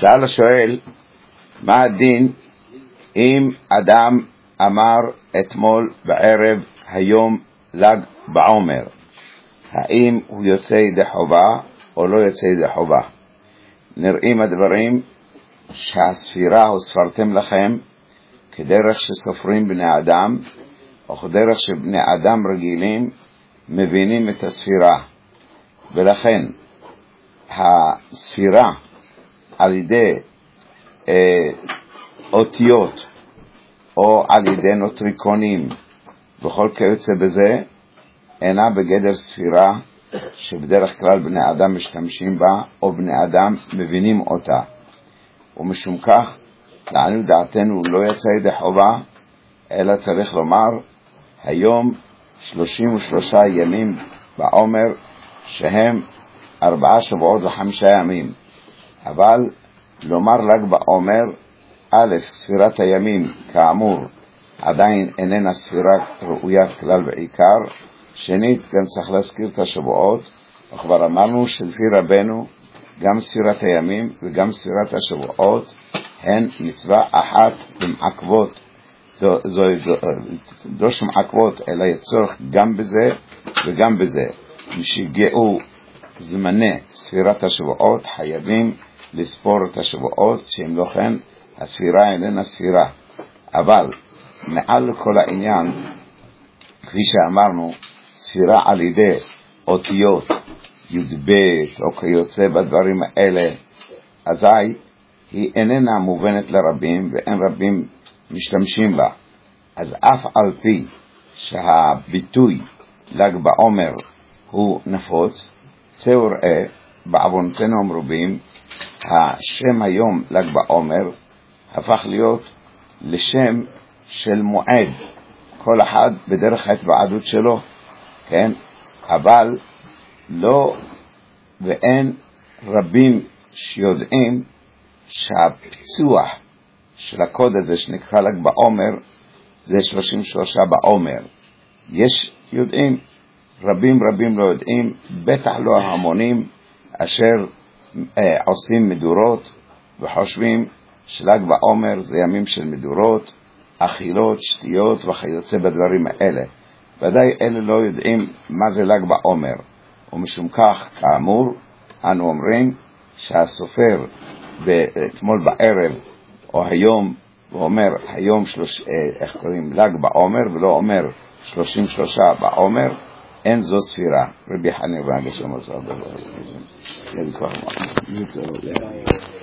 שאל השואל, מה הדין אם אדם אמר אתמול בערב היום ל"ג בעומר? האם הוא יוצא ידי חובה או לא יוצא ידי חובה? נראים הדברים שהספירה הוספרתם לכם כדרך שסופרים בני אדם, או כדרך שבני אדם רגילים מבינים את הספירה. ולכן הספירה על ידי אותיות או על ידי נוטריקונים וכל כיוצא בזה אינה בגדר ספירה שבדרך כלל בני אדם משתמשים בה או בני אדם מבינים אותה, ומשום כך לעניות דעתנו לא יצא ידי חובה, אלא צריך לומר היום 33 ימים בעומר שהם 4 שבועות ו5 ימים. אבל לומר ל"ג בעומר, א', ספירת הימים כאמור עדיין איננה ספירה ראויה כלל ועיקר. שנית, גם צריך להזכיר את השבועות, וכבר אמרנו שלפי רבנו גם ספירת הימים וגם ספירת השבועות הן מצווה אחת במעכבות, לא שמעכבות אלא יצורך גם בזה וגם בזה. משגעו זמני ספירת השבועות חייבים לספור את השבועות, שאם לא כן הספירה איננה ספירה. אבל מעל כל העניין, כפי שאמרנו, ספירה על ידי אותיות י"ב או כיוצא בדברים האלה, אזי היא איננה מובנת לרבים ואין רבים משתמשים בה. אז אף על פי שהביטוי ל"ג בעומר הוא נפוץ, צאו ראה בעוונותינו המרובים השם היום ל"ג בעומר הפך להיות לשם של מועד, כל אחד בדרך ההתוועדות שלו, כן? אבל לא ואין רבים שיודעים שהפיצוח של הקוד הזה שנקרא ל"ג בעומר זה 33 בעומר. יש יודעים, רבים לא יודעים, בטח לא המונים אשר עושים מדורות וחושבים של"ג בעומר זה ימים של מדורות, אכילות, שתיות וכיוצא בדברים האלה. ודאי אלה לא יודעים מה זה ל"ג בעומר, ומשום כך כאמור אנו אומרים שהסופר אתמול בערב או היום ואומר היום איך קוראים ל"ג בעומר ולא אומר 33 בעומר, אין זו ספירה. רבי חנין בן גשם